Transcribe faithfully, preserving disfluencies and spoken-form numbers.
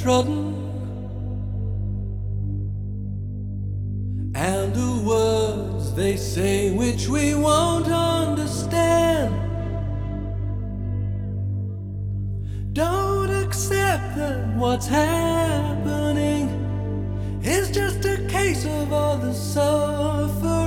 downtrodden, and the words they say which we won't understand. Don't accept that what's happening is just a case of all the suffering.